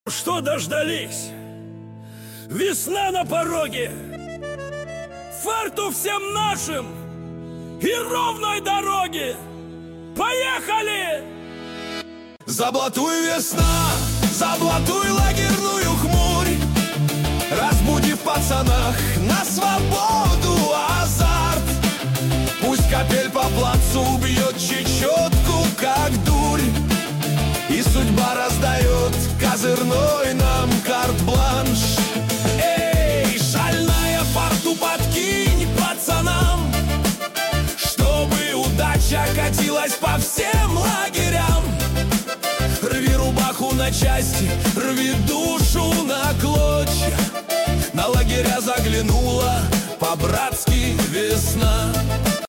Что дождались? Весна на пороге. Фарту всем нашим и ровной дороги. Поехали! Заблатуй, весна, заблатуй лагерную хмурь, разбуди в пацанах на свободу азарт. Пусть капель по плацу бьет чечетку, как дурь, и судьба раздает козырной нам карт-бланш. Эй, шальная фарту подкинь пацанам, чтобы удача катилась по всем лагерям. Рви рубаху на части, рви душу на клочья. На лагеря заглянула по-братски весна.